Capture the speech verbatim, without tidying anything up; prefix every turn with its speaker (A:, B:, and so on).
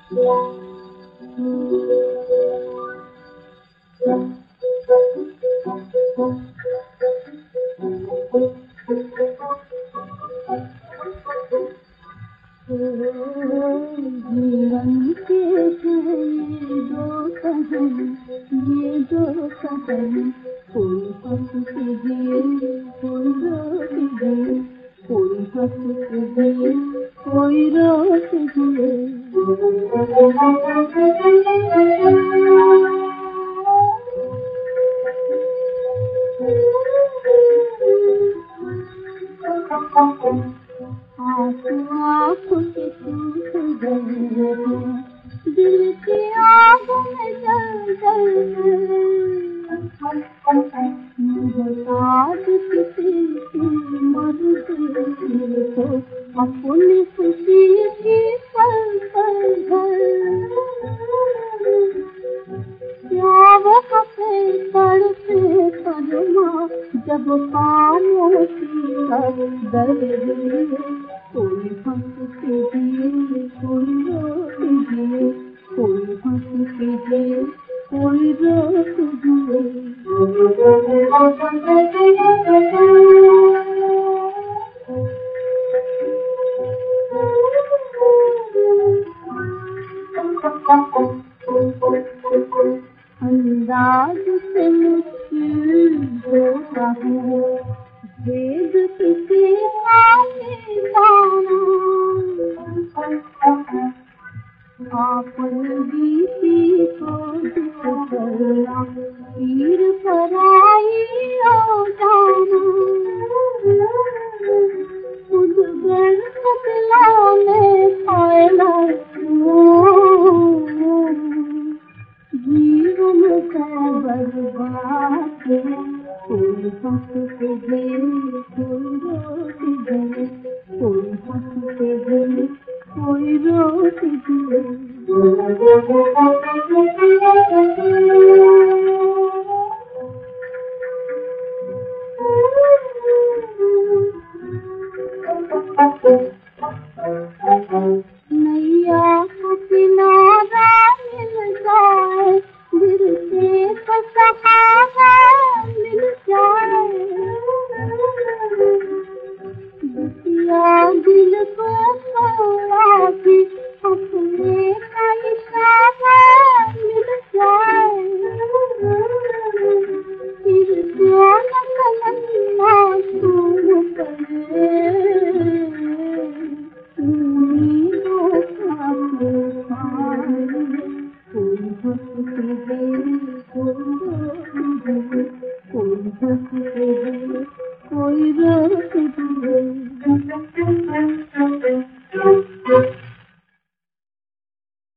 A: जीवन के दो कदम, ये दो कदम, कोई हंस के दिए, कोई रोक दिए, कोई हंस के दिए, कोई रोक दिए। आँख के सूख गए, दिल की आग में जल जल मुझे किसी की मर गई तो अपनी खुशी की पल पल भर क्या वो हंसे तड़पे परमा जब खामोशी कर दर्द दिए। कोई हंस के दिए, कोई रोक दिए, कोई हंस के दिए, कोई रोक दिए। अंदाज से मुश्किल होता है भेद किसी का ठिकाना, आपन बीती को दुख करना, पीर पराई हो जाना, खुद गन बदला में फैला जीवन का बर्बाद। कोई हंस के दे, कोई रोक दे, कोई हंस के दे, कोई रोक दे। नैया को किनारा मिल जाए, दिल से तो सहारा मिल जाए, दुखिया दिल को थोड़ा भी अपने का इशारा मिल जाए, फिर क्यों न कलंगा छूट पड़े, उम्मीदों का तूफान। कोई हंस के दे, कोई रोक दे, कोई हंस के दे, कोई रोक दे।